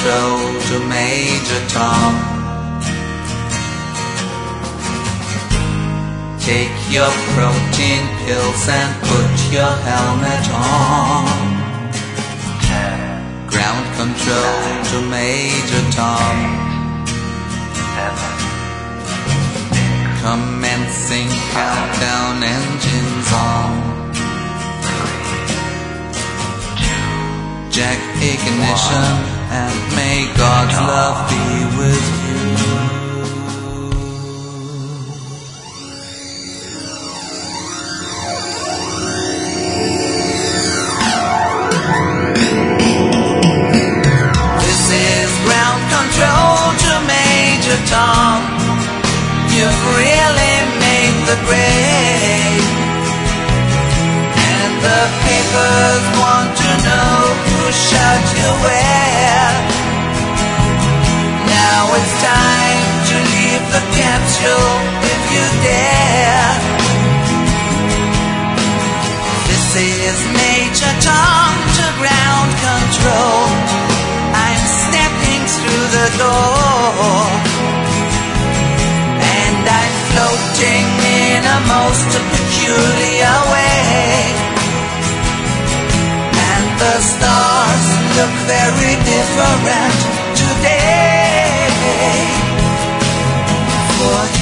control to Major Tom. Take your protein pills and put your helmet on. Ground control to Major Tom. Commencing countdown, engines on. Jack ignition, and may God's love be with you. This is ground control to Major Tom. You've really made the grade, and the papers want to know who shot you where. Now it's time to leave the capsule if you dare. This is Major Tom to ground control. I'm stepping through the door, and I'm floating in a most peculiar way. And the stars look very different today. For